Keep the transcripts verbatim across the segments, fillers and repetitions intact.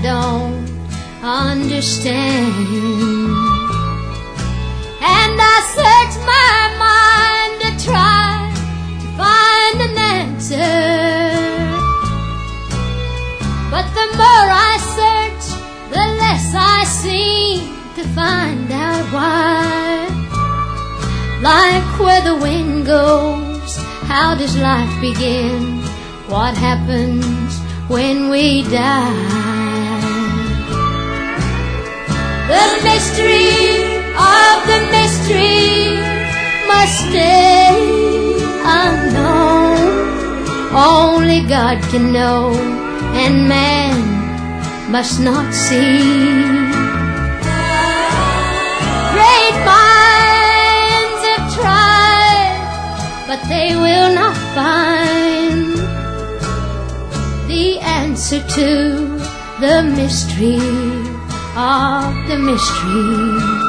don't understand. And I search my mind to try to find an answer, but the more I search, the less I seem to find out why. Like where the wind goes, how does life begin? What happens when we die? The mystery of the mystery must stay unknown. Only God can know, and man must not see. Great minds have tried, but they will not find the answer to the mystery of the mystery.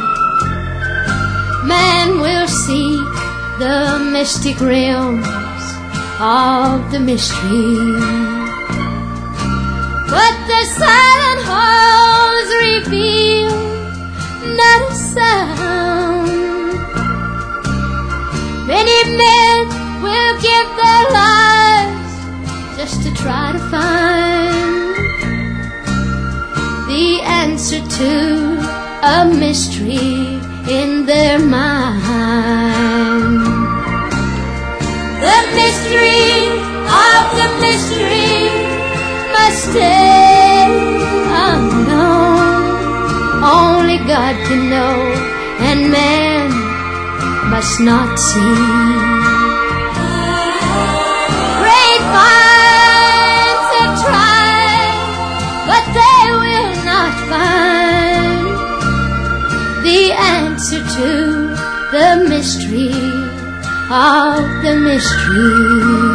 Man will seek the mystic realms of the mystery, but the silent halls reveal not a sound. Many men will give their lives just to try to find the answer to a mystery in their mind. The mystery of the mystery must stay unknown. Only God can know, and man must not see. Great minds have tried, but they will not find the answer to the mystery of the mystery.